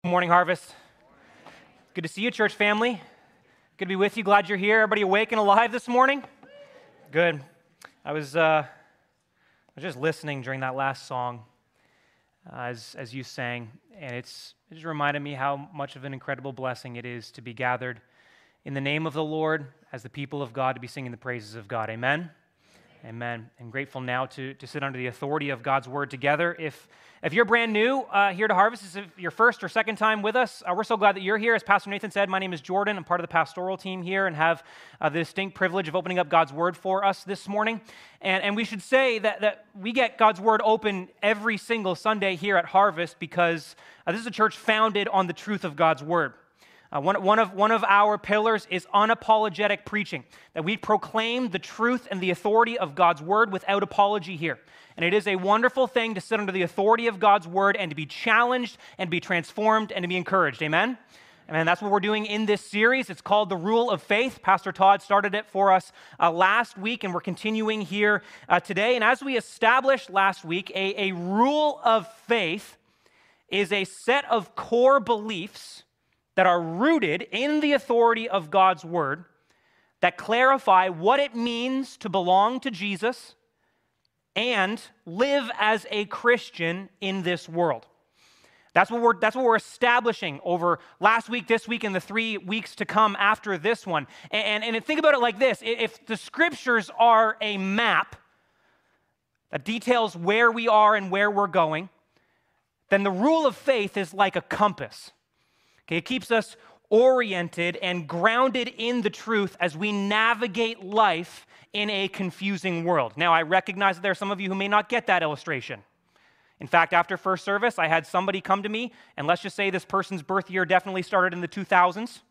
Morning, Harvest. Good to see you, church family. Good to be with you. Glad you're here. Everybody awake and alive this morning? Good. I was just listening during that last song as you sang, and it just reminded me how much of an incredible blessing it is to be gathered in the name of the Lord as the people of God, to be singing the praises of God. Amen? Amen. I'm grateful now to sit under the authority of God's Word together. If you're brand new here to Harvest, this is your first or second time with us, we're so glad that you're here. As Pastor Nathan said, my name is Jordan. I'm part of the pastoral team here and have the distinct privilege of opening up God's Word for us this morning. And we should say that we get God's Word open every single Sunday here at Harvest because this is a church founded on the truth of God's Word. One of our pillars is unapologetic preaching, that we proclaim the truth and the authority of God's Word without apology here. And it is a wonderful thing to sit under the authority of God's Word and to be challenged and be transformed and to be encouraged. Amen? And that's what we're doing in this series. It's called The Rule of Faith. Pastor Todd started it for us last week, and we're continuing here today. And as we established last week, a rule of faith is a set of core beliefs that are rooted in the authority of God's Word, that clarify what it means to belong to Jesus and live as a Christian in this world. That's what we're establishing over last week, this week, and the 3 weeks to come after this one. And think about it like this. If the Scriptures are a map that details where we are and where we're going, then the rule of faith is like a compass. It keeps us oriented and grounded in the truth as we navigate life in a confusing world. Now, I recognize that there are some of you who may not get that illustration. In fact, after first service, I had somebody come to me, and let's just say this person's birth year definitely started in the 2000s.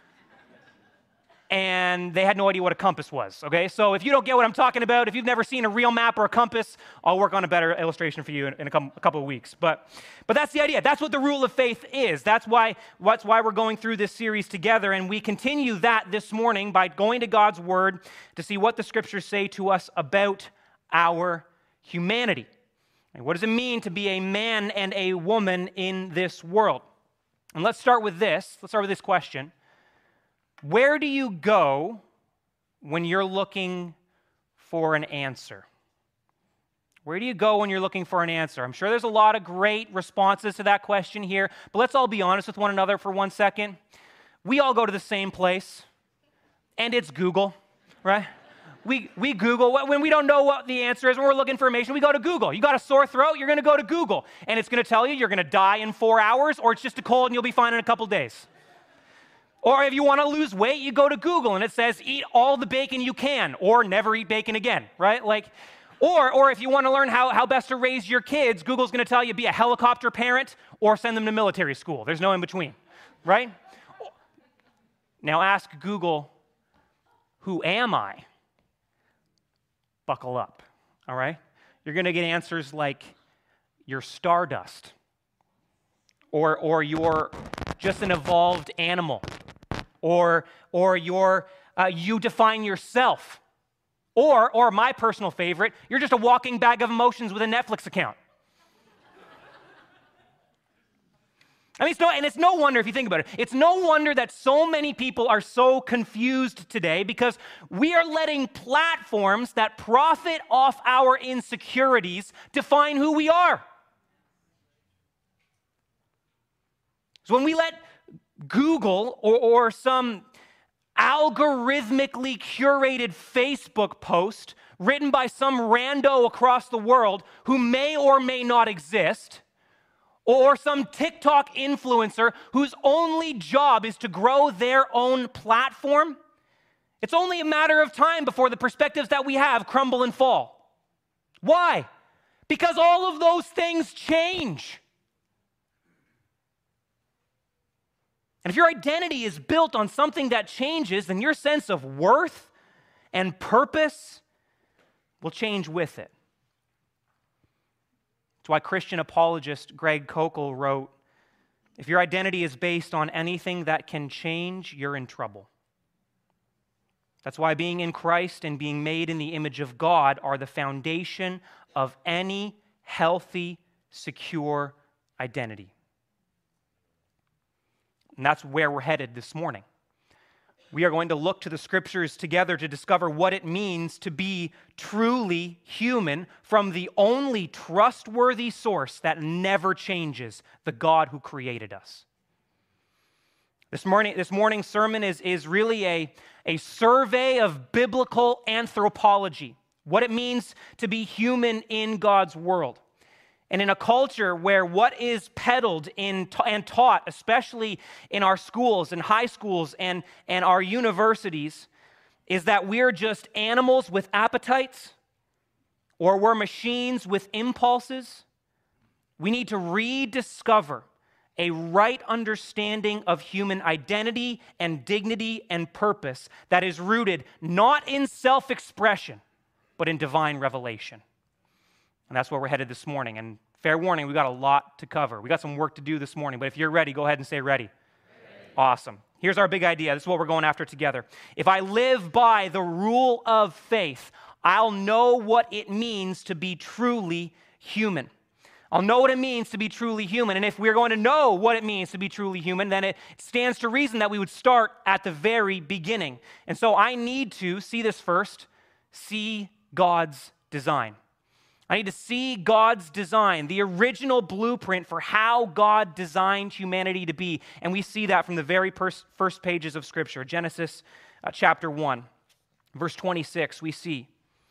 And they had no idea what a compass was, okay? So if you don't get what I'm talking about, if you've never seen a real map or a compass, I'll work on a better illustration for you in a couple of weeks. But that's the idea. That's what the rule of faith is. That's why we're going through this series together, and we continue that this morning by going to God's Word to see what the Scriptures say to us about our humanity. And what does it mean to be a man and a woman in this world? And let's start with this. Let's start with this question. Where do you go when you're looking for an answer? Where do you go when you're looking for an answer? I'm sure there's a lot of great responses to that question here, but let's all be honest with one another for 1 second. We all go to the same place, and it's Google, right? We Google. When we don't know what the answer is, when we're looking for information, we go to Google. You got a sore throat, you're going to go to Google, and it's going to tell you you're going to die in 4 hours, or it's just a cold and you'll be fine in a couple days. Or if you want to lose weight, you go to Google and it says, eat all the bacon you can, or never eat bacon again, right? Or if you want to learn how best to raise your kids, Google's going to tell you be a helicopter parent or send them to military school. There's no in between, right? Now ask Google, who am I? Buckle up, all right? You're going to get answers like, you're stardust, or you're just an evolved animal. Or you define yourself. Or my personal favorite, you're just a walking bag of emotions with a Netflix account. I mean, it's no wonder if you think about it. It's no wonder that so many people are so confused today because we are letting platforms that profit off our insecurities define who we are. So when we let Google or some algorithmically curated Facebook post written by some rando across the world who may or may not exist, or some TikTok influencer whose only job is to grow their own platform, it's only a matter of time before the perspectives that we have crumble and fall. Why? Because all of those things change. And if your identity is built on something that changes, then your sense of worth and purpose will change with it. That's why Christian apologist Greg Koukl wrote, if your identity is based on anything that can change, you're in trouble. That's why being in Christ and being made in the image of God are the foundation of any healthy, secure identity. And that's where we're headed this morning. We are going to look to the scriptures together to discover what it means to be truly human from the only trustworthy source that never changes, the God who created us. This morning's sermon is really a survey of biblical anthropology, what it means to be human in God's world. And in a culture where what is peddled and taught, especially in our schools and high schools and our universities, is that we're just animals with appetites or we're machines with impulses, we need to rediscover a right understanding of human identity and dignity and purpose that is rooted not in self-expression, but in divine revelation. And that's where we're headed this morning. And fair warning, we got a lot to cover. We got some work to do this morning, but if you're ready, go ahead and say ready. Awesome. Here's our big idea. This is what we're going after together. If I live by the rule of faith, I'll know what it means to be truly human. I'll know what it means to be truly human. And if we're going to know what it means to be truly human, then it stands to reason that we would start at the very beginning. And so I need to see this first, see God's design. I need to see God's design, the original blueprint for how God designed humanity to be. And we see that from the very first pages of Scripture. Genesis chapter 1, verse 26, we see,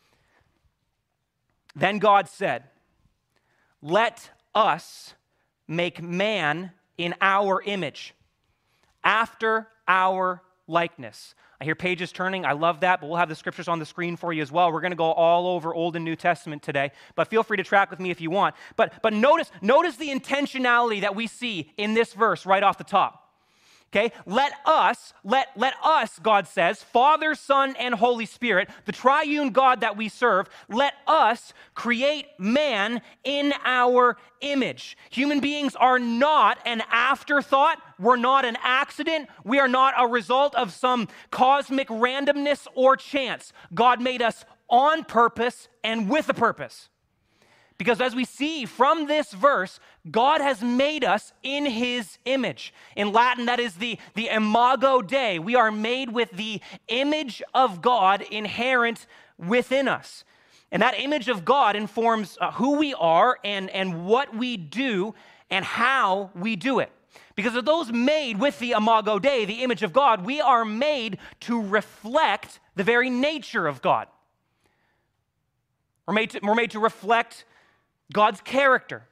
"Then God said, 'Let us make man in our image, after our likeness.'" I hear pages turning. I love that, but we'll have the scriptures on the screen for you as well. We're going to go all over Old and New Testament today, but feel free to track with me if you want. But notice the intentionality that we see in this verse right off the top. Okay, let us, God says, Father, Son, and Holy Spirit, the triune God that we serve, let us create man in our image. Human beings are not an afterthought. We're not an accident. We are not a result of some cosmic randomness or chance. God made us on purpose and with a purpose. Because as we see from this verse, God has made us in his image. In Latin, that is the imago Dei. We are made with the image of God inherent within us. And that image of God informs who we are and what we do and how we do it. Because of those made with the imago Dei, the image of God, we are made to reflect the very nature of God. We're made to reflect God's character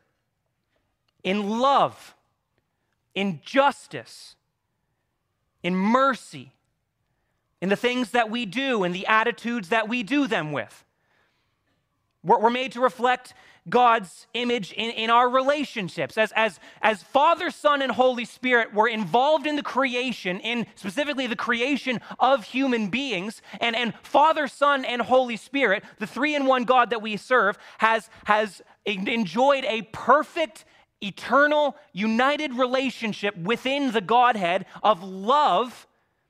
in love, in justice, in mercy, in the things that we do and the attitudes that we do them with. We're made to reflect God's image in our relationships. As Father, Son, and Holy Spirit were involved in the creation, in specifically the creation of human beings, and Father, Son, and Holy Spirit, the three-in-one God that we serve, has enjoyed a perfect, eternal, united relationship within the Godhead of love.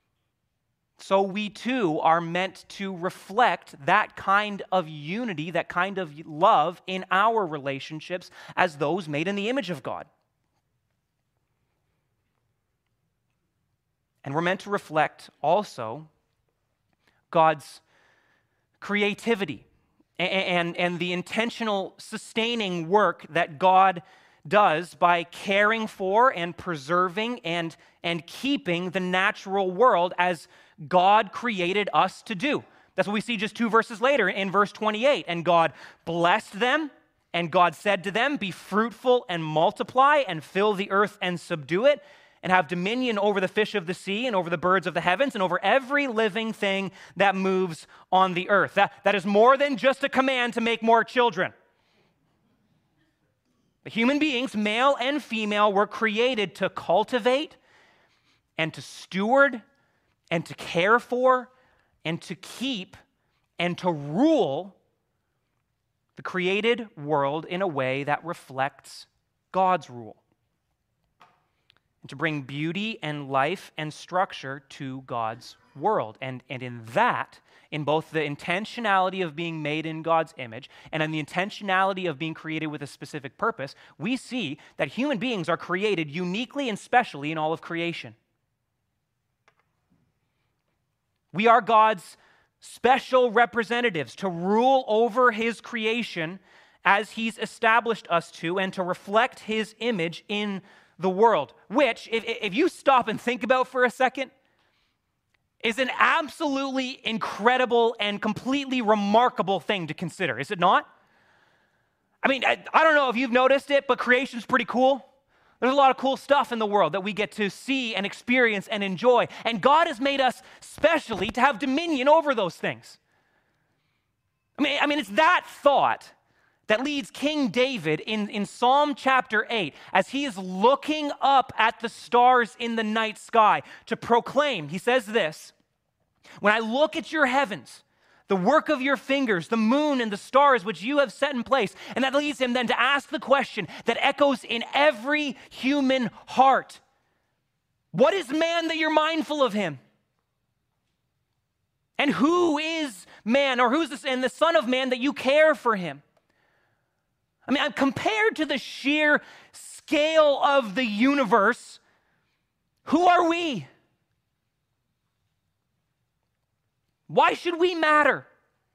So we too are meant to reflect that kind of unity, that kind of love in our relationships as those made in the image of God. And we're meant to reflect also God's creativity and the intentional sustaining work that God does by caring for and preserving and keeping the natural world as God created us to do. That's what we see just 2 verses later in verse 28. "And God blessed them, and God said to them, 'Be fruitful and multiply and fill the earth and subdue it, and have dominion over the fish of the sea and over the birds of the heavens and over every living thing that moves on the earth.'" That is more than just a command to make more children. The human beings, male and female, were created to cultivate and to steward and to care for and to keep and to rule the created world in a way that reflects God's rule, and to bring beauty and life and structure to God's world. And in that, in both the intentionality of being made in God's image and in the intentionality of being created with a specific purpose, we see that human beings are created uniquely and specially in all of creation. We are God's special representatives to rule over his creation as he's established us to, and to reflect his image in the world, which, if you stop and think about for a second, is an absolutely incredible and completely remarkable thing to consider, is it not? I mean, I don't know if you've noticed it, but creation's pretty cool. There's a lot of cool stuff in the world that we get to see and experience and enjoy. And God has made us specially to have dominion over those things. I mean, it's that thought that leads King David in Psalm chapter 8, as he is looking up at the stars in the night sky to proclaim. He says this, "When I look at your heavens, the work of your fingers, the moon and the stars which you have set in place." And that leads him then to ask the question that echoes in every human heart. What is man that you're mindful of him? And who is man, or who's this, and the Son of Man that you care for him? I mean, compared to the sheer scale of the universe, who are we? Why should we matter?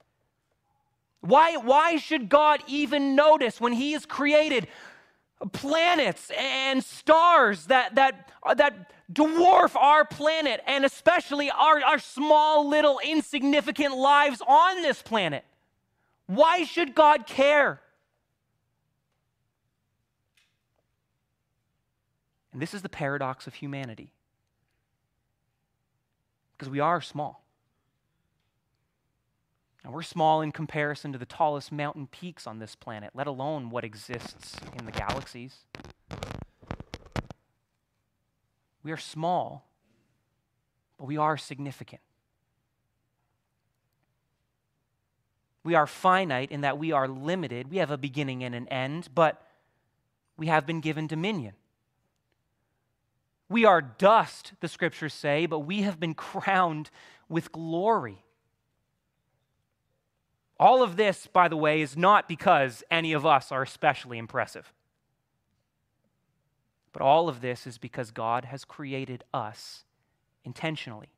Why should God even notice when he has created planets and stars that dwarf our planet, and especially our small, little, insignificant lives on this planet? Why should God care? And this is the paradox of humanity, because we are small. And we're small in comparison to the tallest mountain peaks on this planet, let alone what exists in the galaxies. We are small, but we are significant. We are finite in that we are limited. We have a beginning and an end, but we have been given dominion. We are dust, the scriptures say, but we have been crowned with glory. All of this, by the way, is not because any of us are especially impressive. But all of this is because God has created us intentionally.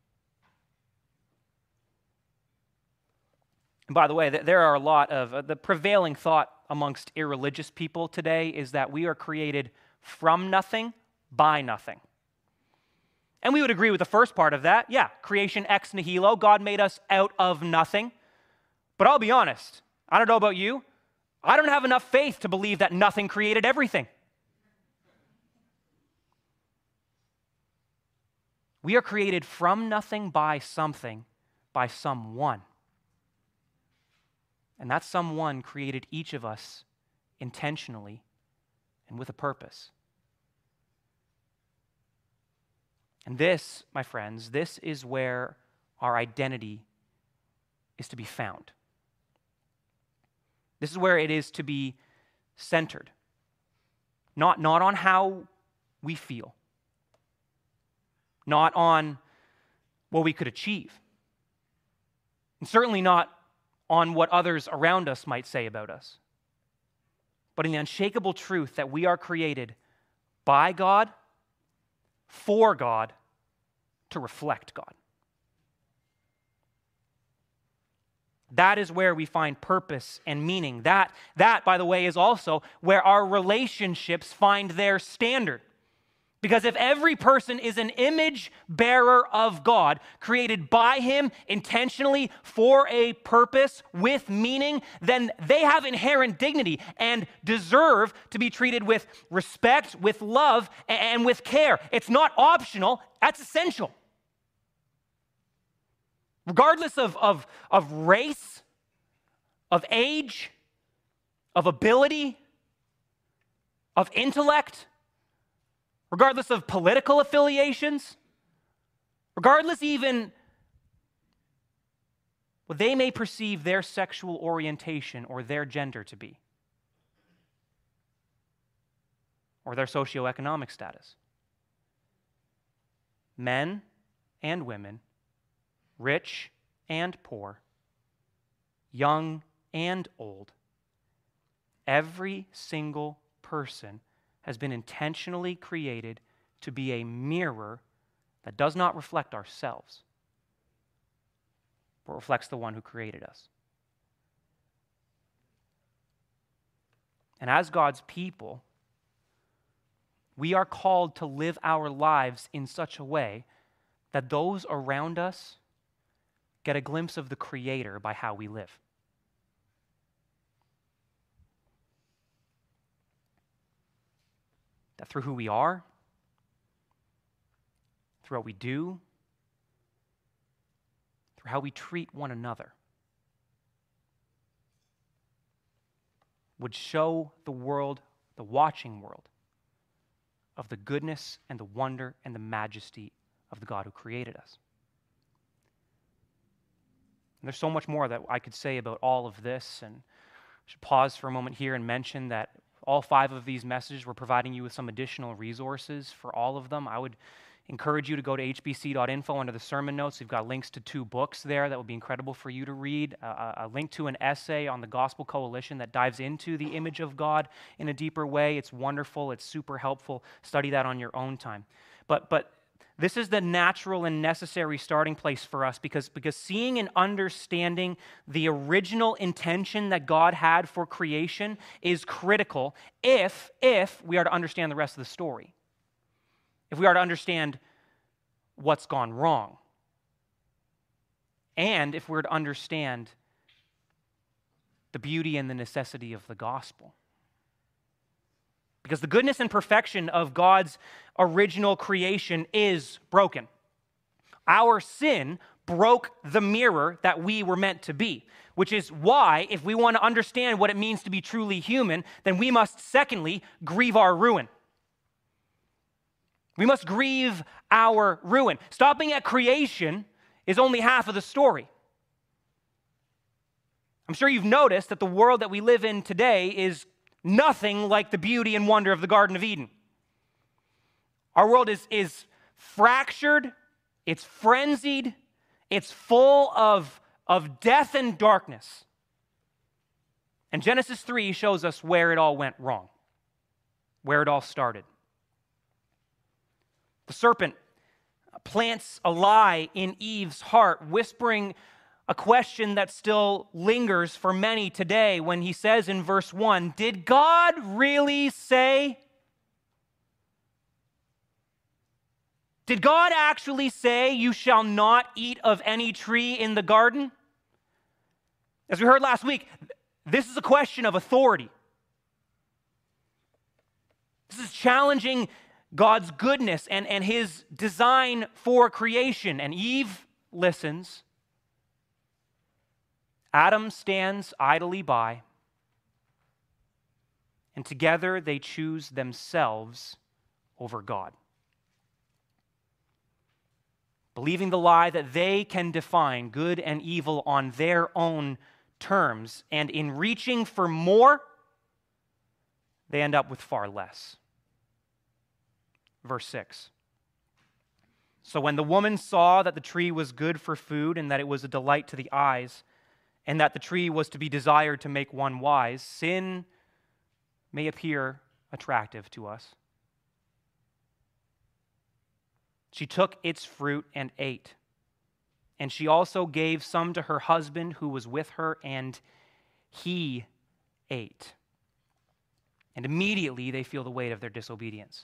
And by the way, there are a lot of, the prevailing thought amongst irreligious people today is that we are created from nothing by nothing. And we would agree with the first part of that. Yeah, creation ex nihilo. God made us out of nothing. But I'll be honest, I don't know about you, I don't have enough faith to believe that nothing created everything. We are created from nothing by something, by someone. And that someone created each of us intentionally and with a purpose. And this, my friends, this is where our identity is to be found. This is where it is to be centered. Not on how we feel. Not on what we could achieve. And certainly not on what others around us might say about us. But in the unshakable truth that we are created by God, for God, to reflect God. That is where we find purpose and meaning. That, by the way, is also where our relationships find their standard. Because if every person is an image bearer of God, created by him intentionally for a purpose with meaning, then they have inherent dignity and deserve to be treated with respect, with love, and with care. It's not optional, that's essential. Regardless of race, of age, of ability, of intellect, regardless of political affiliations, regardless even what they may perceive their sexual orientation or their gender to be, or their socioeconomic status. Men and women, rich and poor, young and old, every single person has been intentionally created to be a mirror that does not reflect ourselves, but reflects the one who created us. And as God's people, we are called to live our lives in such a way that those around us get a glimpse of the Creator by how we live. That through who we are, through what we do, through how we treat one another, would show the world, the watching world, of the goodness and the wonder and the majesty of the God who created us. And there's so much more that I could say about all of this, and I should pause for a moment here and mention that all 5 of these messages, we're providing you with some additional resources for all of them. I would encourage you to go to hbc.info under the sermon notes. We've got links to 2 books there that would be incredible for you to read, a link to an essay on the Gospel Coalition that dives into the image of God in a deeper way. It's wonderful. It's super helpful. Study that on your own time. But this is the natural and necessary starting place for us because seeing and understanding the original intention that God had for creation is critical if we are to understand the rest of the story. If we are to understand what's gone wrong. And if we're to understand the beauty and the necessity of the gospel. Because the goodness and perfection of God's original creation is broken. Our sin broke the mirror that we were meant to be, which is why, if we want to understand what it means to be truly human, then we must, secondly, grieve our ruin. We must grieve our ruin. Stopping at creation is only half of the story. I'm sure you've noticed that the world that we live in today is nothing like the beauty and wonder of the Garden of Eden. Our world is fractured, it's frenzied, it's full of death and darkness. And Genesis 3 shows us where it all went wrong, where it all started. The serpent plants a lie in Eve's heart, whispering a question that still lingers for many today when he says in verse 1, "Did God really say?" Did God actually say, "You shall not eat of any tree in the garden"? As we heard last week, this is a question of authority. This is challenging God's goodness and his design for creation. And Eve listens. Adam stands idly by. And together they choose themselves over God. Believing the lie that they can define good and evil on their own terms. And in reaching for more, they end up with far less. Verse 6. So when the woman saw that the tree was good for food and that it was a delight to the eyes and that the tree was to be desired to make one wise, sin may appear attractive to us. She took its fruit and ate. And she also gave some to her husband who was with her, and he ate. And immediately they feel the weight of their disobedience.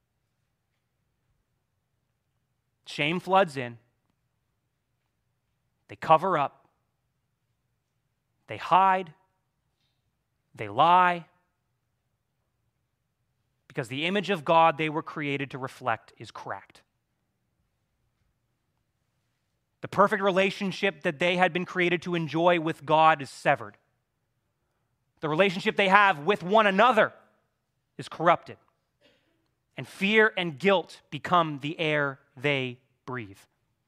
Shame floods in. They cover up. They hide. They lie. Because the image of God they were created to reflect is cracked. The perfect relationship that they had been created to enjoy with God is severed. The relationship they have with one another is corrupted. And fear and guilt become the air they breathe.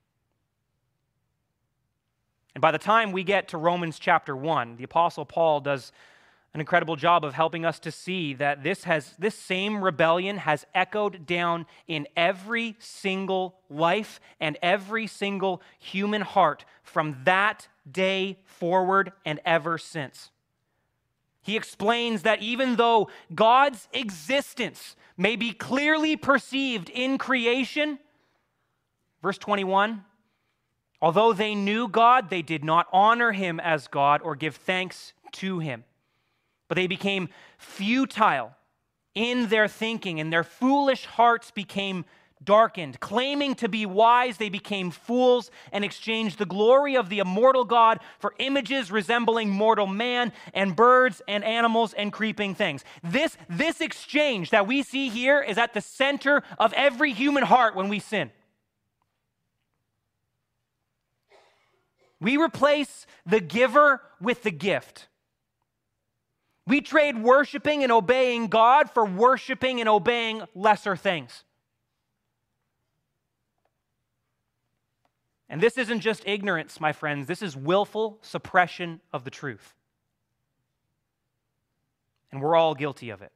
And by the time we get to Romans chapter 1, the Apostle Paul does an incredible job of helping us to see that this same rebellion has echoed down in every single life and every single human heart from that day forward and ever since. He explains that even though God's existence may be clearly perceived in creation, verse 21, Although they knew God, they did not honor him as God or give thanks to him. But they became futile in their thinking, and their foolish hearts became darkened. Claiming to be wise, they became fools and exchanged the glory of the immortal God for images resembling mortal man and birds and animals and creeping things. This exchange that we see here is at the center of every human heart when we sin. We replace the giver with the gift. We trade worshiping and obeying God for worshiping and obeying lesser things. And this isn't just ignorance, my friends. This is willful suppression of the truth. And we're all guilty of it.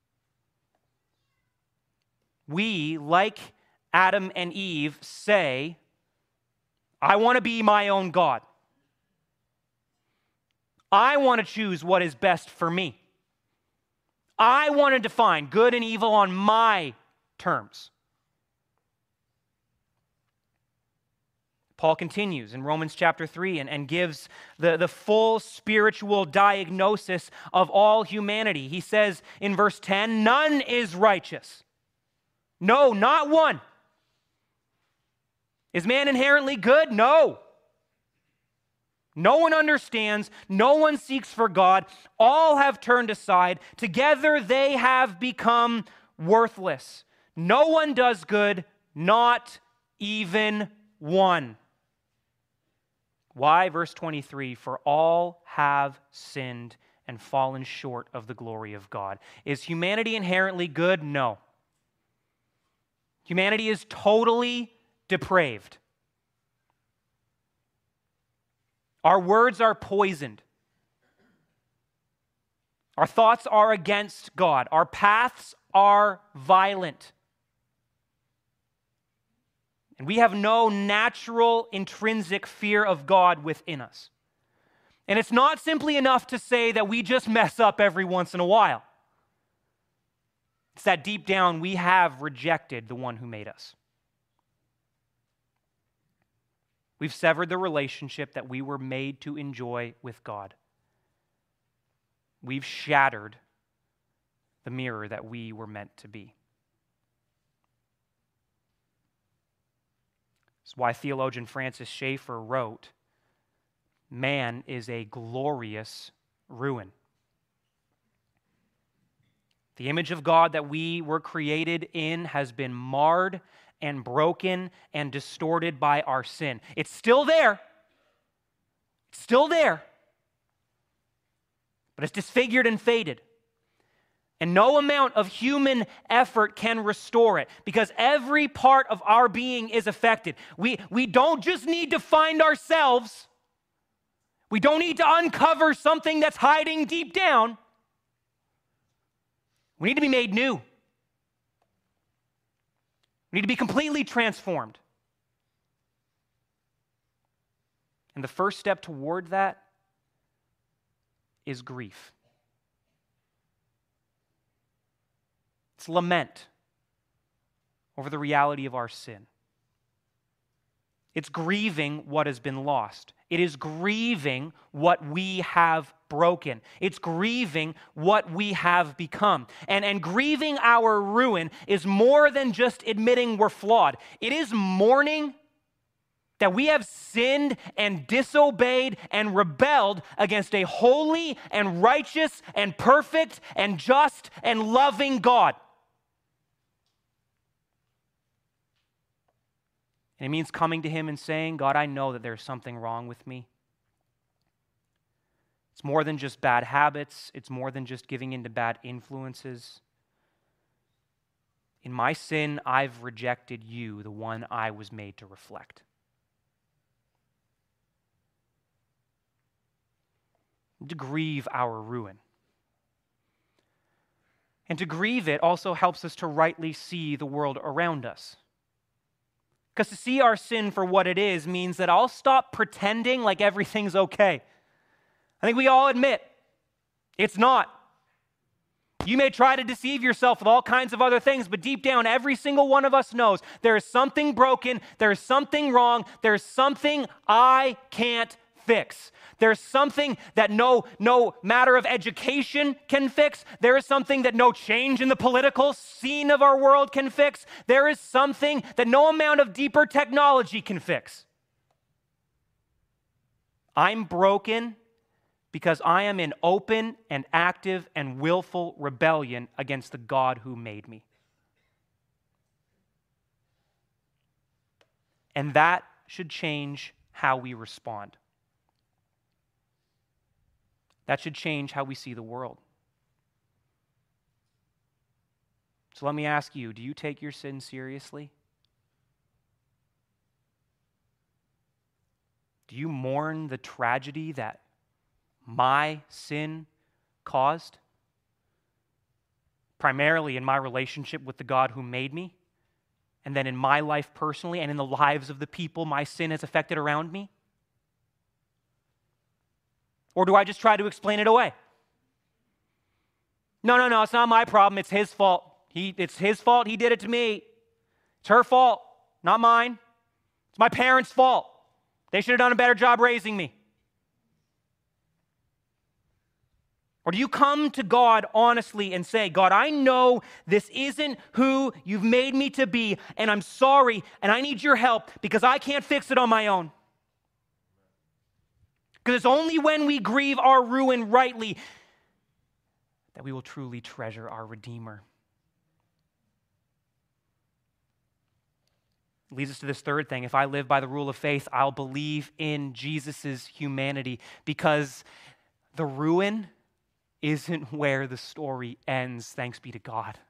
We, like Adam and Eve, say, I want to be my own God. I want to choose what is best for me. I want to define good and evil on my terms. Paul continues in Romans chapter 3 and gives the full spiritual diagnosis of all humanity. He says in verse 10, none is righteous. No, not one. Is man inherently good? No. No one understands. No one seeks for God. All have turned aside. Together they have become worthless. No one does good, not even one. Why? Verse 23, for all have sinned and fallen short of the glory of God. Is humanity inherently good? No. Humanity is totally depraved. Our words are poisoned. Our thoughts are against God. Our paths are violent. And we have no natural, intrinsic fear of God within us. And it's not simply enough to say that we just mess up every once in a while. It's that deep down we have rejected the one who made us. We've severed the relationship that we were made to enjoy with God. We've shattered the mirror that we were meant to be. That's why theologian Francis Schaeffer wrote, man is a glorious ruin. The image of God that we were created in has been marred and broken and distorted by our sin. It's still there. It's still there. But it's disfigured and faded. And no amount of human effort can restore it because every part of our being is affected. We don't just need to find ourselves. We don't need to uncover something that's hiding deep down. We need to be made new. We need to be completely transformed. And the first step toward that is grief. It's lament over the reality of our sin. It's grieving what has been lost. It is grieving what we have broken. It's grieving what we have become. And grieving our ruin is more than just admitting we're flawed. It is mourning that we have sinned and disobeyed and rebelled against a holy and righteous and perfect and just and loving God. And it means coming to Him and saying, God, I know that there's something wrong with me. It's more than just bad habits. It's more than just giving into bad influences. In my sin, I've rejected you, the one I was made to reflect. To grieve our ruin. And to grieve it also helps us to rightly see the world around us. Because to see our sin for what it is means that I'll stop pretending like everything's okay. I think we all admit it's not. You may try to deceive yourself with all kinds of other things, but deep down, every single one of us knows there is something broken, there is something wrong, there's something I can't fix. There's something that no matter of education can fix. There is something that no change in the political scene of our world can fix. There is something that no amount of deeper technology can fix. I'm broken because I am in open and active and willful rebellion against the God who made me. And that should change how we respond. That should change how we see the world. So let me ask you, do you take your sin seriously? Do you mourn the tragedy that my sin caused? Primarily in my relationship with the God who made me, and then in my life personally, and in the lives of the people my sin has affected around me? Or do I just try to explain it away? No, it's not my problem. It's his fault. It's his fault. He did it to me. It's her fault, not mine. It's my parents' fault. They should have done a better job raising me. Or do you come to God honestly and say, God, I know this isn't who you've made me to be, and I'm sorry, and I need your help because I can't fix it on my own. Because it's only when we grieve our ruin rightly that we will truly treasure our Redeemer. It leads us to this third thing. If I live by the rule of faith, I'll believe in Jesus' humanity, because the ruin isn't where the story ends, thanks be to God.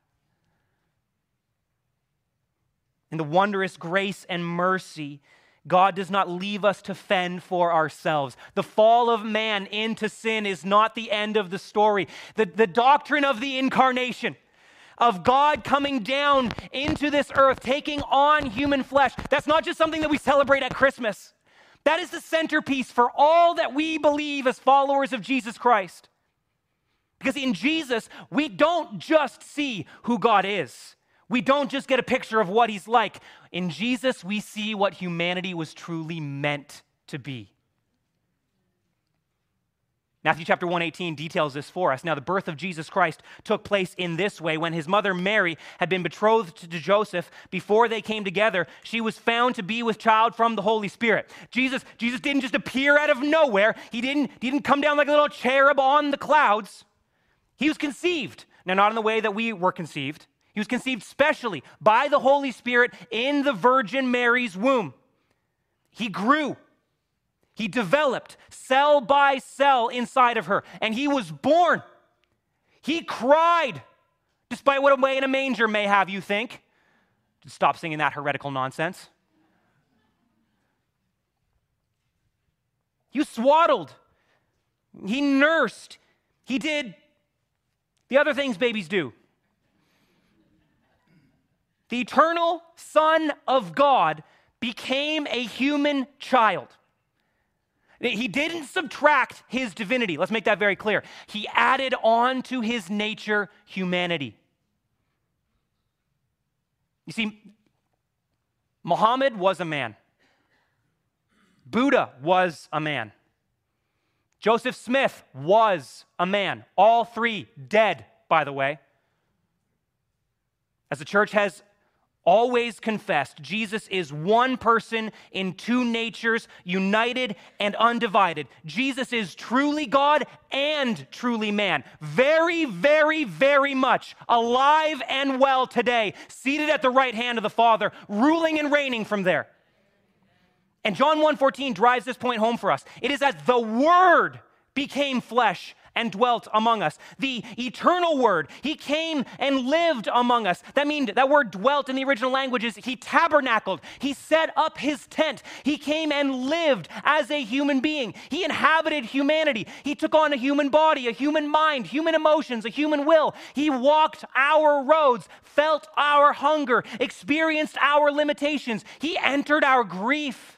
In the wondrous grace and mercy, God does not leave us to fend for ourselves. The fall of man into sin is not the end of the story. The doctrine of the incarnation, of God coming down into this earth, taking on human flesh, that's not just something that we celebrate at Christmas. That is the centerpiece for all that we believe as followers of Jesus Christ. Because in Jesus, we don't just see who God is. We don't just get a picture of what he's like. In Jesus, we see what humanity was truly meant to be. Matthew chapter 1:18 details this for us. Now, the birth of Jesus Christ took place in this way. When his mother Mary had been betrothed to Joseph, before they came together, she was found to be with child from the Holy Spirit. Jesus didn't just appear out of nowhere. He didn't come down like a little cherub on the clouds. He was conceived. Now, not in the way that we were conceived. He was conceived specially by the Holy Spirit in the Virgin Mary's womb. He grew. He developed cell by cell inside of her, and he was born. He cried, despite what a way in a manger may have you think. Stop singing that heretical nonsense. He was swaddled. He nursed. He did the other things babies do. The eternal Son of God became a human child. He didn't subtract his divinity. Let's make that very clear. He added on to his nature humanity. You see, Muhammad was a man. Buddha was a man. Joseph Smith was a man. All three dead, by the way. As the church has always confessed, Jesus is one person in two natures, united and undivided. Jesus is truly God and truly man. Very, very, very much alive and well today, seated at the right hand of the Father, ruling and reigning from there. And John 1:14 drives this point home for us. It is that the Word became flesh and dwelt among us. The eternal Word, he came and lived among us. That word dwelt in the original language is he tabernacled. He set up his tent. He came and lived as a human being. He inhabited humanity. He took on a human body, a human mind, human emotions, a human will. He walked our roads, felt our hunger, experienced our limitations. He entered our grief.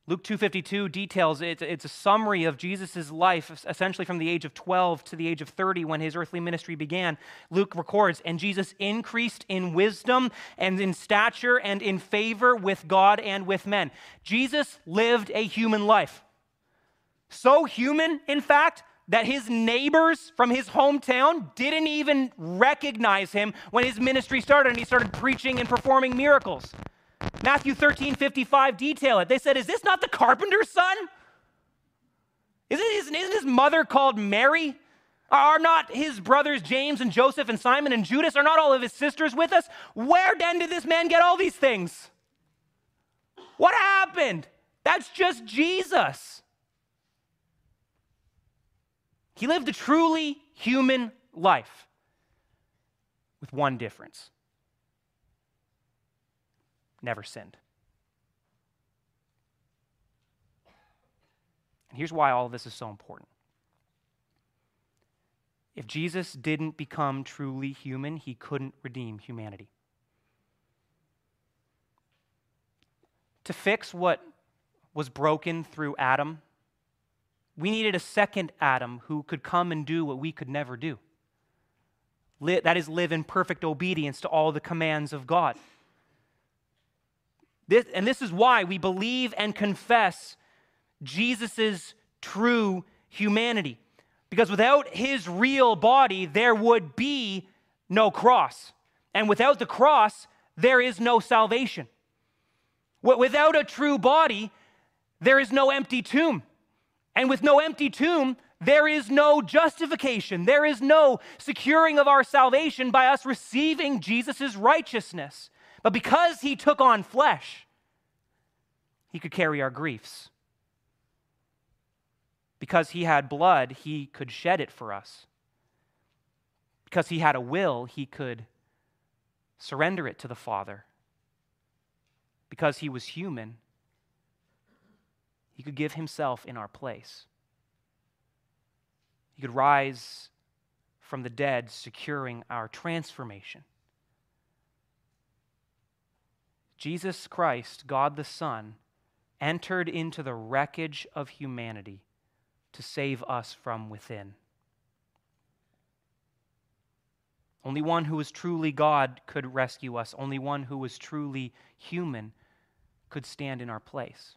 Luke 2:52 details, it's a summary of Jesus' life, essentially from the age of 12 to the age of 30 when his earthly ministry began. Luke records, and Jesus increased in wisdom and in stature and in favor with God and with men. Jesus lived a human life. So human, in fact, that his neighbors from his hometown didn't even recognize him when his ministry started and he started preaching and performing miracles. Matthew 13:55 detail it. They said, is this not the carpenter's son? Isn't his mother called Mary? Are not his brothers James and Joseph and Simon and Judas? Are not all of his sisters with us? Where then did this man get all these things? What happened? That's just Jesus. He lived a truly human life with one difference. Never sinned. And here's why all of this is so important. If Jesus didn't become truly human, he couldn't redeem humanity. To fix what was broken through Adam, we needed a second Adam who could come and do what we could never do. That is, live in perfect obedience to all the commands of God. This is why we believe and confess Jesus' true humanity. Because without his real body, there would be no cross. And without the cross, there is no salvation. Without a true body, there is no empty tomb. And with no empty tomb, there is no justification. There is no securing of our salvation by us receiving Jesus' righteousness. But because he took on flesh, he could carry our griefs. Because he had blood, he could shed it for us. Because he had a will, he could surrender it to the Father. Because he was human, he could give himself in our place. He could rise from the dead, securing our transformation. Jesus Christ, God the Son, entered into the wreckage of humanity to save us from within. Only one who was truly God could rescue us. Only one who was truly human could stand in our place.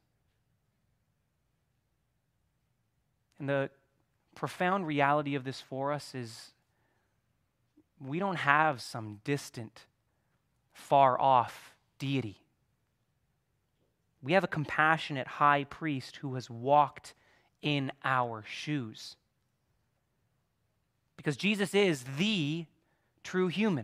And the profound reality of this for us is we don't have some distant, far-off deity. We have a compassionate high priest who has walked in our shoes. Because Jesus is the true human.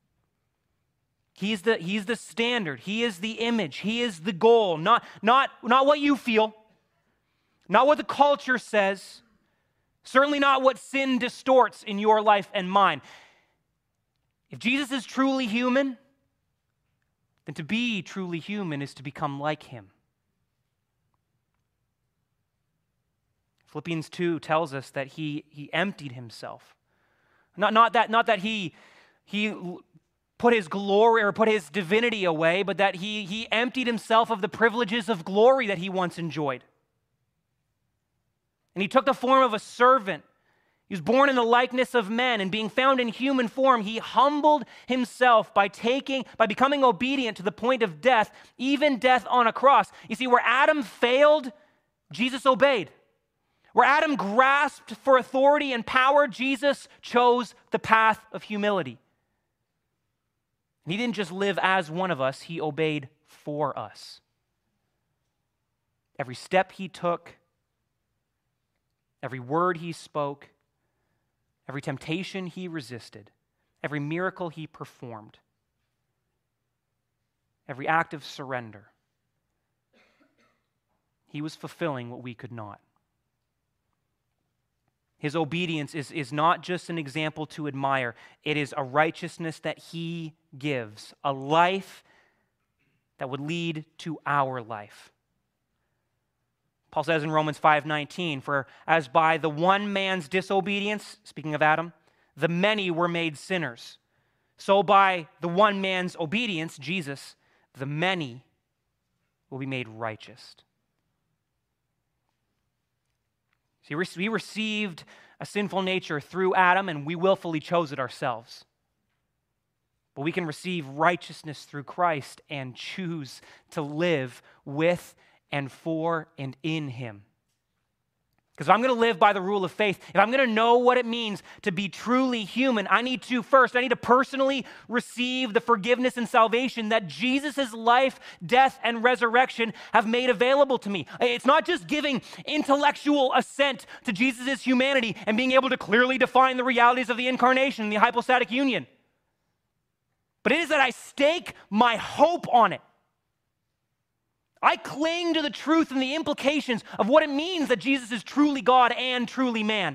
He's the standard. He is the image. He is the goal. Not what you feel. Not what the culture says. Certainly not what sin distorts in your life and mine. If Jesus is truly human, then to be truly human is to become like him. Philippians 2 tells us that he emptied himself. Not that he put his glory or put his divinity away, but that he emptied himself of the privileges of glory that he once enjoyed. And he took the form of a servant. He was born in the likeness of men, and being found in human form, he humbled himself by becoming obedient to the point of death, even death on a cross. You see, where Adam failed, Jesus obeyed. Where Adam grasped for authority and power, Jesus chose the path of humility. And he didn't just live as one of us, he obeyed for us. Every step he took, every word he spoke, every temptation he resisted, every miracle he performed, every act of surrender, he was fulfilling what we could not. His obedience is not just an example to admire. It is a righteousness that he gives, a life that would lead to our life. Paul says in Romans 5:19, "For as by the one man's disobedience," speaking of Adam, "the many were made sinners, so by the one man's obedience, Jesus, the many will be made righteous." See, we received a sinful nature through Adam, and we willfully chose it ourselves. But we can receive righteousness through Christ and choose to live with and for and in him. Because if I'm going to live by the rule of faith, if I'm going to know what it means to be truly human, I need to personally receive the forgiveness and salvation that Jesus' life, death, and resurrection have made available to me. It's not just giving intellectual assent to Jesus' humanity and being able to clearly define the realities of the incarnation and the hypostatic union. But it is that I stake my hope on it. I cling to the truth and the implications of what it means that Jesus is truly God and truly man.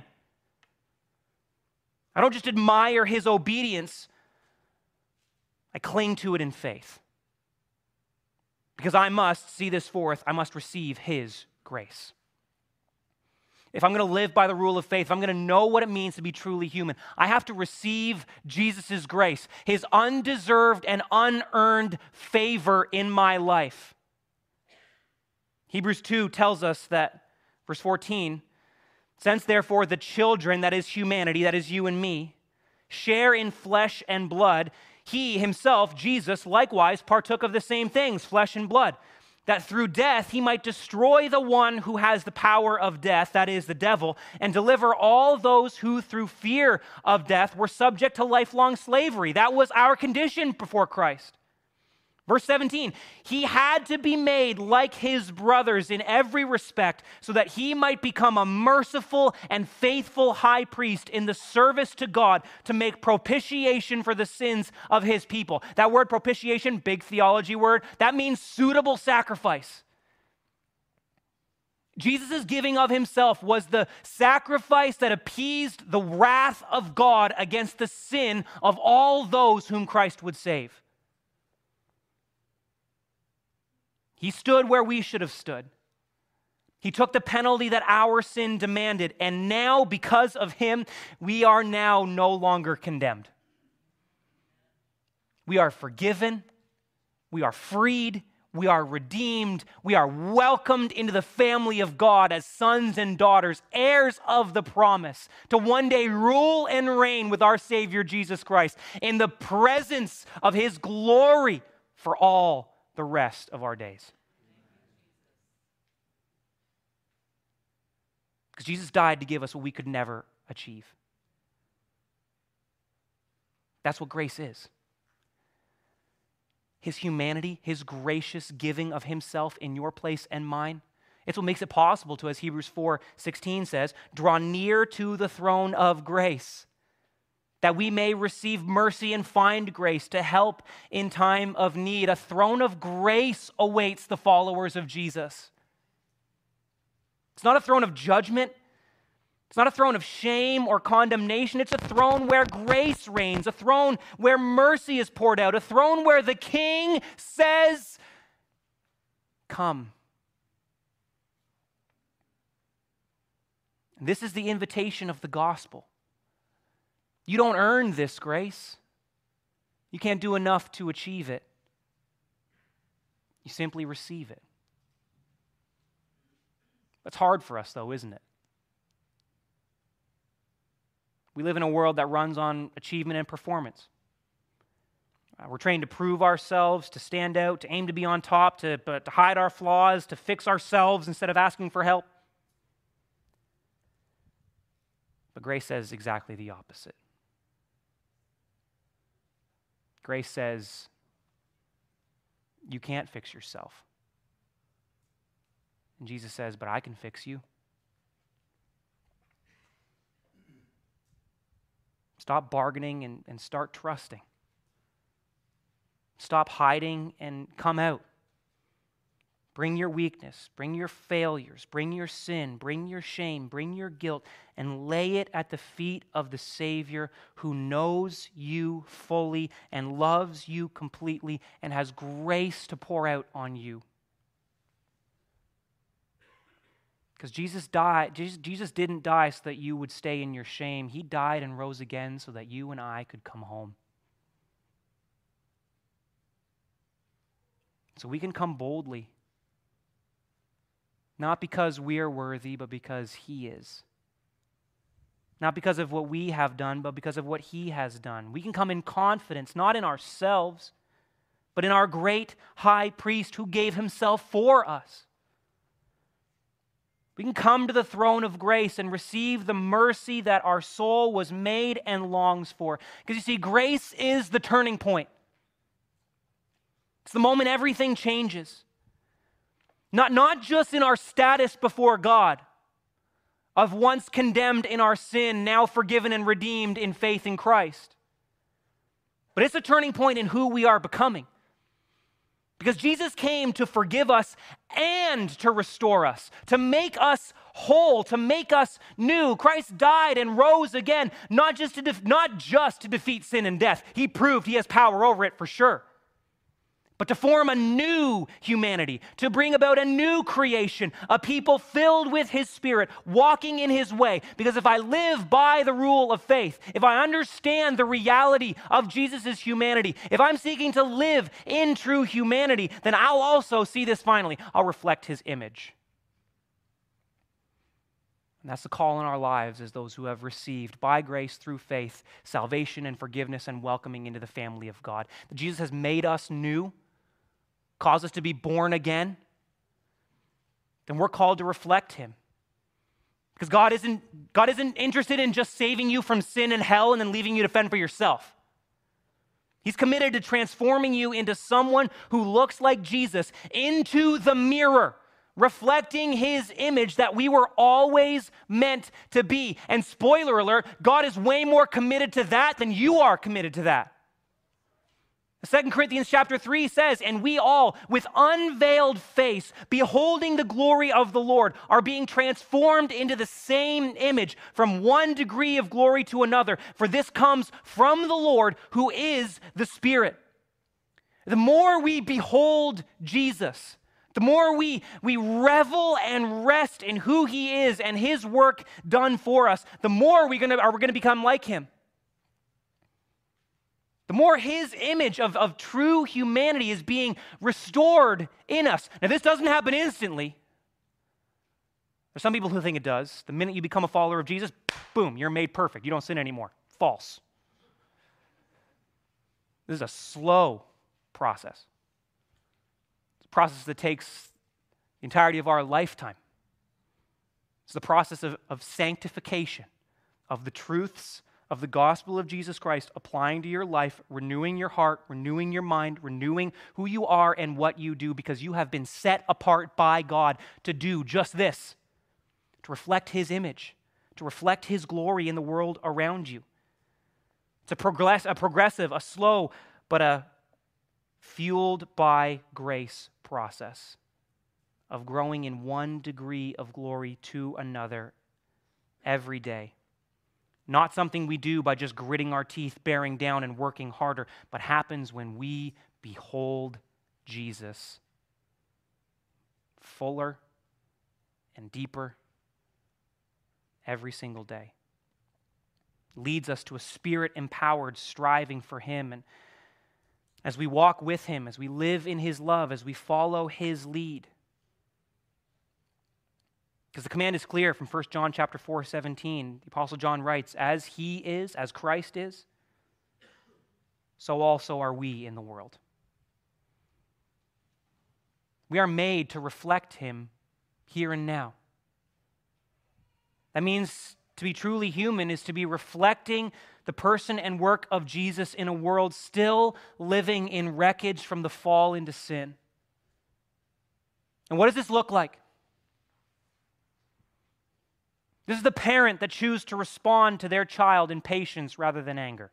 I don't just admire his obedience, I cling to it in faith. Because I must see this forth, I must receive his grace. If I'm going to live by the rule of faith, if I'm going to know what it means to be truly human, I have to receive Jesus' grace, his undeserved and unearned favor in my life. Hebrews 2 tells us that, verse 14, since therefore the children, that is humanity, that is you and me, share in flesh and blood, he himself, Jesus, likewise partook of the same things, flesh and blood, that through death he might destroy the one who has the power of death, that is the devil, and deliver all those who through fear of death were subject to lifelong slavery. That was our condition before Christ. Verse 17, he had to be made like his brothers in every respect so that he might become a merciful and faithful high priest in the service to God to make propitiation for the sins of his people. That word propitiation, big theology word, that means suitable sacrifice. Jesus' giving of himself was the sacrifice that appeased the wrath of God against the sin of all those whom Christ would save. He stood where we should have stood. He took the penalty that our sin demanded, and now, because of him, we are now no longer condemned. We are forgiven, we are freed, we are redeemed, we are welcomed into the family of God as sons and daughters, heirs of the promise, to one day rule and reign with our Savior Jesus Christ in the presence of his glory for all the rest of our days. Because Jesus died to give us what we could never achieve. That's what grace is. His humanity, his gracious giving of himself in your place and mine, it's what makes it possible to, as Hebrews 4:16 says, draw near to the throne of grace, that we may receive mercy and find grace to help in time of need. A throne of grace awaits the followers of Jesus. It's not a throne of judgment. It's not a throne of shame or condemnation. It's a throne where grace reigns, a throne where mercy is poured out, a throne where the King says, "Come." And this is the invitation of the gospel. You don't earn this grace. You can't do enough to achieve it. You simply receive it. That's hard for us, though, isn't it? We live in a world that runs on achievement and performance. We're trained to prove ourselves, to stand out, to aim to be on top, to hide our flaws, to fix ourselves instead of asking for help. But grace says exactly the opposite. Grace says, you can't fix yourself. And Jesus says, but I can fix you. Stop bargaining and start trusting. Stop hiding and come out. Bring your weakness, bring your failures, bring your sin, bring your shame, bring your guilt, and lay it at the feet of the Savior who knows you fully and loves you completely and has grace to pour out on you. Because Jesus didn't die so that you would stay in your shame. He died and rose again so that you and I could come home. So we can come boldly. Not because we are worthy, but because He is. Not because of what we have done, but because of what He has done. We can come in confidence, not in ourselves, but in our great high priest who gave Himself for us. We can come to the throne of grace and receive the mercy that our soul was made and longs for. Because you see, grace is the turning point. It's the moment everything changes. Not just in our status before God, of once condemned in our sin, now forgiven and redeemed in faith in Christ. But it's a turning point in who we are becoming. Because Jesus came to forgive us and to restore us, to make us whole, to make us new. Christ died and rose again, not just to defeat sin and death. He proved He has power over it for sure. But to form a new humanity, to bring about a new creation, a people filled with His Spirit, walking in His way. Because if I live by the rule of faith, if I understand the reality of Jesus' humanity, if I'm seeking to live in true humanity, then I'll also see this finally. I'll reflect His image. And that's the call in our lives as those who have received by grace through faith, salvation and forgiveness and welcoming into the family of God. That Jesus has made us new, caused us to be born again, then we're called to reflect Him. Because God isn't interested in just saving you from sin and hell and then leaving you to fend for yourself. He's committed to transforming you into someone who looks like Jesus, into the mirror, reflecting His image that we were always meant to be. And spoiler alert, God is way more committed to that than you are committed to that. 2 Corinthians chapter 3 says, and we all, with unveiled face, beholding the glory of the Lord, are being transformed into the same image from one degree of glory to another. For this comes from the Lord, who is the Spirit. The more we behold Jesus, the more we revel and rest in who He is and His work done for us, the more we're going to become like Him. The more His image of true humanity is being restored in us. Now, this doesn't happen instantly. There's some people who think it does. The minute you become a follower of Jesus, boom, you're made perfect. You don't sin anymore. False. This is a slow process. It's a process that takes the entirety of our lifetime. It's the process of sanctification, of the truths of the gospel of Jesus Christ applying to your life, renewing your heart, renewing your mind, renewing who you are and what you do, because you have been set apart by God to do just this, to reflect His image, to reflect His glory in the world around you. It's a progressive, a slow, but a fueled by grace process of growing in one degree of glory to another every day. Not something we do by just gritting our teeth, bearing down, and working harder, but happens when we behold Jesus fuller and deeper every single day. Leads us to a Spirit-empowered striving for Him. And as we walk with Him, as we live in His love, as we follow His lead, because the command is clear from 1 John chapter 4:17. The Apostle John writes, as He is, as Christ is, so also are we in the world. We are made to reflect Him here and now. That means to be truly human is to be reflecting the person and work of Jesus in a world still living in wreckage from the fall into sin. And what does this look like? This is the parent that chooses to respond to their child in patience rather than anger.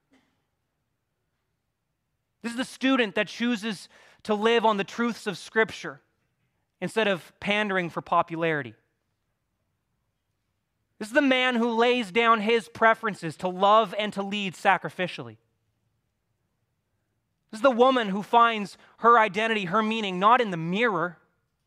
This is the student that chooses to live on the truths of Scripture instead of pandering for popularity. This is the man who lays down his preferences to love and to lead sacrificially. This is the woman who finds her identity, her meaning, not in the mirror,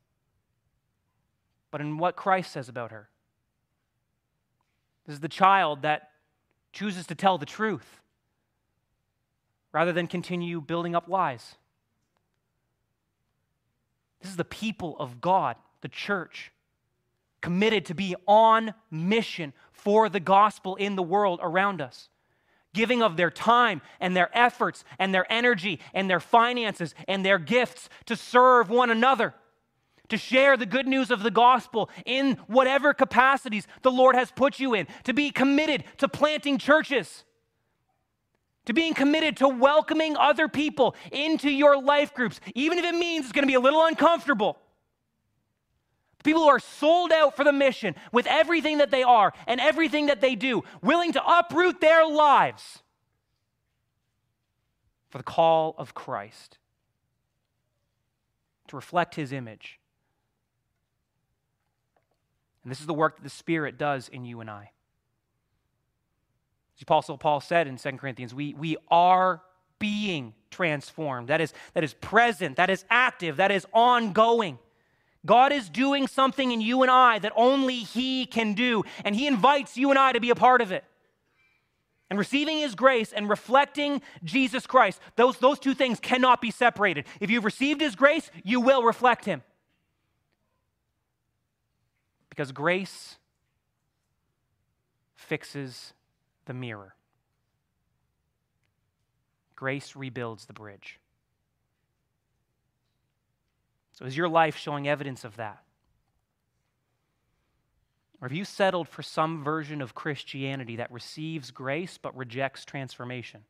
but in what Christ says about her. This is the child that chooses to tell the truth rather than continue building up lies. This is the people of God the church, committed to be on mission for the gospel in the world around us, giving of their time and their efforts and their energy and their finances and their gifts to serve one another, to share the good news of the gospel in whatever capacities the Lord has put you in, to be committed to planting churches, to being committed to welcoming other people into your life groups, even if it means it's going to be a little uncomfortable. People who are sold out for the mission with everything that they are and everything that they do, willing to uproot their lives for the call of Christ, to reflect His image. And this is the work that the Spirit does in you and I. As Apostle Paul said in 2 Corinthians, we are being transformed. That is present, that is active, that is ongoing. God is doing something in you and I that only He can do, and He invites you and I to be a part of it. And receiving His grace and reflecting Jesus Christ, those two things cannot be separated. If you've received His grace, you will reflect Him. Because grace fixes the mirror. Grace rebuilds the bridge. So is your life showing evidence of that? Or have you settled for some version of Christianity that receives grace but rejects transformation?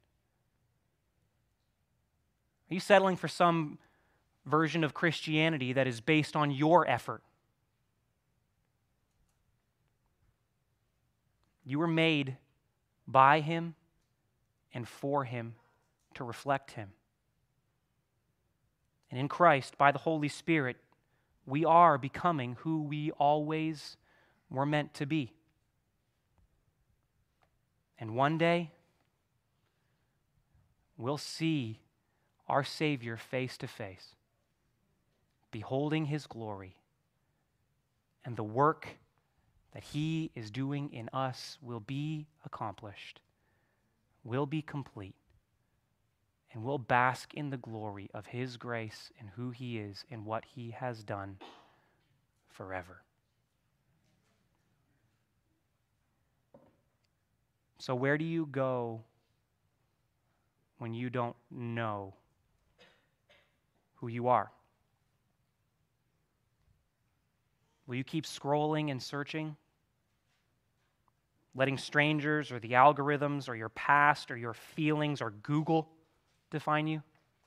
Are you settling for some version of Christianity that is based on your effort? You were made by Him and for Him to reflect Him. And in Christ, by the Holy Spirit, we are becoming who we always were meant to be. And one day, we'll see our Savior face to face, beholding His glory, and the work that He is doing in us will be accomplished, will be complete, and will bask in the glory of His grace and who He is and what He has done forever. So where do you go when you don't know who you are? Will you keep scrolling and searching, letting strangers or the algorithms or your past or your feelings or Google define you?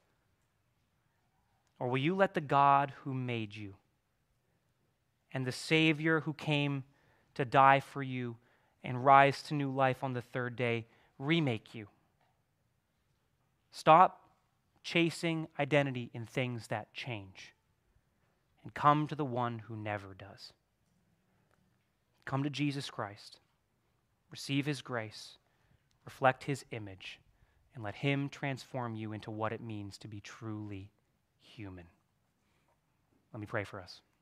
Or will you let the God who made you and the Savior who came to die for you and rise to new life on the third day remake you? Stop chasing identity in things that change and come to the one who never does. Come to Jesus Christ, receive His grace, reflect His image, and let Him transform you into what it means to be truly human. Let me pray for us.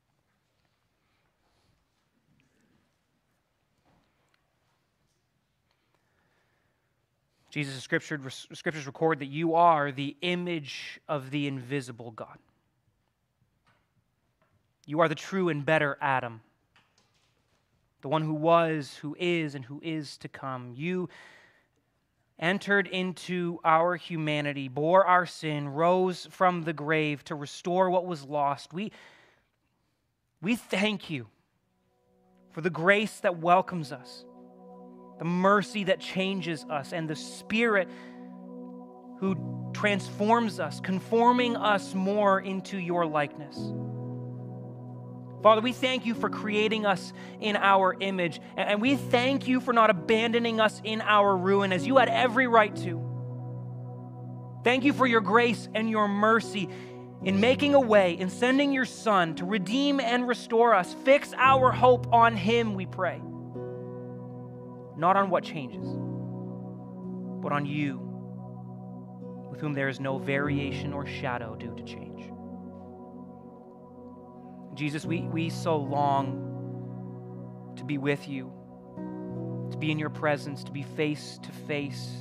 Jesus, the scriptures record that you are the image of the invisible God. You are the true and better Adam, the one who was, who is, and who is to come. You entered into our humanity, bore our sin, rose from the grave to restore what was lost. We thank you for the grace that welcomes us, the mercy that changes us, and the Spirit who transforms us, conforming us more into your likeness. Father, we thank you for creating us in our image, and we thank you for not abandoning us in our ruin as you had every right to. Thank you for your grace and your mercy in making a way, in sending your Son to redeem and restore us. Fix our hope on Him, we pray. Not on what changes, but on you, with whom there is no variation or shadow due to change. Jesus, we so long to be with you, to be in your presence, to be face to face.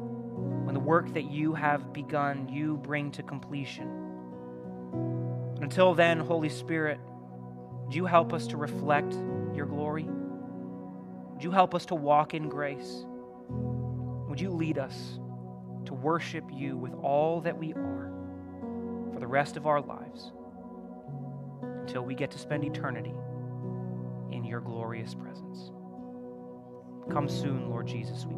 When the work that you have begun, you bring to completion. And until then, Holy Spirit, would you help us to reflect your glory? Would you help us to walk in grace? Would you lead us to worship you with all that we are for the rest of our lives until we get to spend eternity in your glorious presence? Come soon, Lord Jesus, we